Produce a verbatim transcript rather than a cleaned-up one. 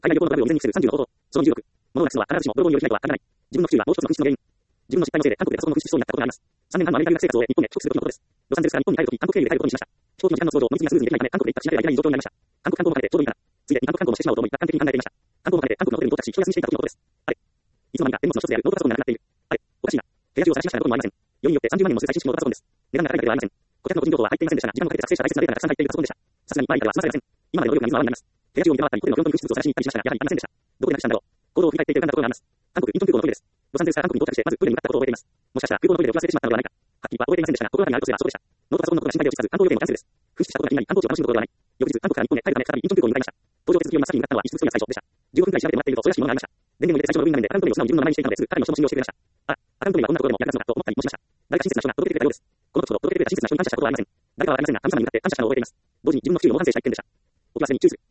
海外旅行のトラブルを未然に防ぐさんじゅうの方法。そのにじゅうろく。物をなくすのは必ずしも泥棒による被害とは限らない。自分の不注意はもう一つの不質の原因。自分の失敗のせいで韓国でパソコンの不支出になったことがあります。さんねんはんのアメリカ留学生活を終え、日本へ帰国する時のことです。ロサンゼルスから日本に帰るとき、韓国経由で帰ることにしました。飛行機の時間の都合上、乗り継ぎがスムーズにできないため、韓国で一泊しなければいけない状況になりました。韓国観光も兼ねてちょうどいいかな。ついでに韓国観光もしてしまおうと思い、楽観的に考えていました。観光も兼ねて韓国のホテルに到着し、一休みしていた時のことです。あれ。いつの間にか電物の一つであるノートパソコンがなくなっている。あれ。おかしいな。部屋中を探しましたがどこにもありません。よりによってさんじゅうまん円もする最新式のノートパソコンです。値段が高いわけではありません。顧客の個人情報は入っていませんでしたが、時間をかけて作成した大切なデータがたくさん入っているパソコンでした。さすがに前からは済まされません。今までの努力が水の泡になります。部屋中を見て回ったり、ホテルのフロントに不出物を探しに行ったりしましたが、やはりありませんでした。どこでなくしたんだろう。行動を振り返っていて浮かんだところがあります。韓国インチョン空港のトイレです。ロサンゼルスから韓国に到着して、まずプールに向かったことを覚えています。もしかしたら空港のトイレで遅らせてしまったのではないか。はっきりは覚えていませんでしたが、心当たりがあるとすればそうでした。ノートパソコンのことが心配で落ち着かず、観光予定もキャンセルです。紛失したことが気になり、観光地を楽しむことではない。翌日、韓国から日本へ帰るため再びインチョン空港に向かいました。搭乗手続きを真っ先に向かったのは一室一人が最初でした。じゅうごふんくらい調べてもらっていると、それらしいものがありました。電源を入れて最初のログイン画面でアカウント名を素直に自分の名前にしていたのですぐ、彼の人も信用してくれました。あ、アカウント名はこんなところでも役立つのかと思ったりもしました。誰か親切な人が届けてくれたようです。この時ほど届けてくれた親切な人に感謝したことはありません。誰かはありませんが、神様に向かって感謝したのを覚えています。同時に自分の不注意を猛反省した一件でした。お気忘れに注意する。